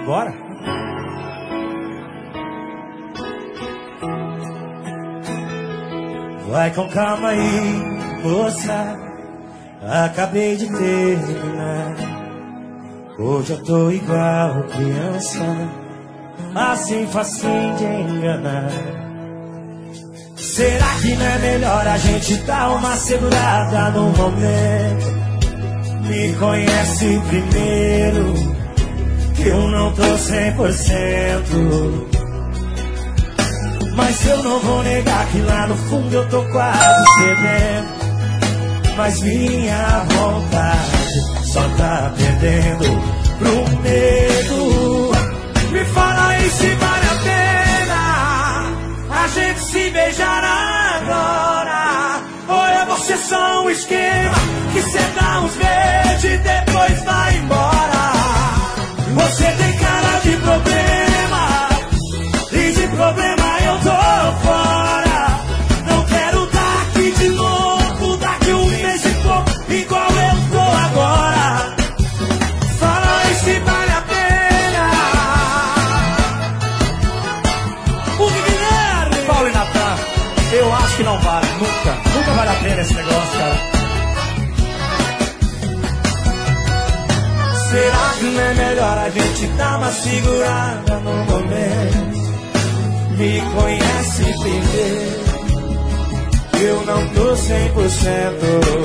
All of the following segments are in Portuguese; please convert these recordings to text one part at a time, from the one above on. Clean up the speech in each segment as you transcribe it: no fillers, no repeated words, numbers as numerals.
Bora? Vai com calma aí, moça. Acabei de terminar. Hoje eu tô igual criança, assim facinho de enganar. Será que não é melhor a gente dar uma segurada no momento? Me conhece primeiro, que eu não tô 100%. Mas eu não vou negar que lá no fundo eu tô quase cedendo. Mas minha vontade só tá perdendo pro medo. Me fala aí se vale a pena a gente se beijar agora, ou é você só um esquema que cê dá uns beijos e depois vai embora. Você tem cara de problema, e de problema eu tô fora. Não quero dar aqui de novo, daqui um mês e pouco, igual eu tô agora. Fala aí se vale a pena. O Guilherme, Paulo e Natan, eu acho que não vale, nunca vale a pena esse negócio, cara. Será que não é melhor a gente dar uma segurada no momento? Me conhece primeiro, eu não tô 100%.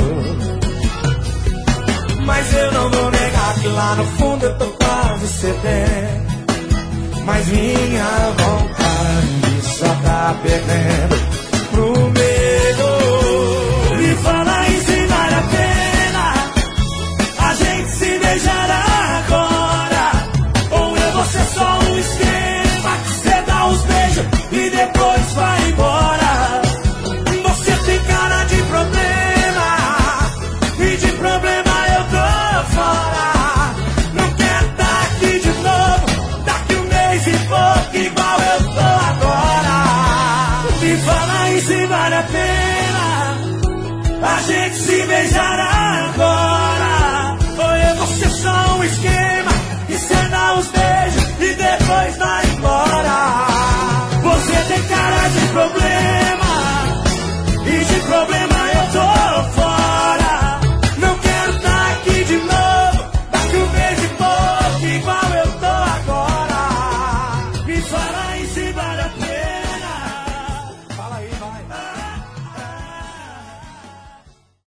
Mas eu não vou negar que lá no fundo eu tô quase cedendo. Mas minha vontade só tá perdendo pro medo. Me fala aí se vale a pena a gente se beijar agora, ou eu vou ser só um esquema que cê dá uns beijos e depois vai embora. Você tem cara de problema, e de problema eu tô fora. Não quero tá aqui de novo, daqui um mês e pouco, igual eu tô agora. Me fala aí se vale a pena a gente se beijar agora, ou eu vou ser só um esquema e cê dá uns beijos e depois vai embora. Você tem cara de problema, e de problema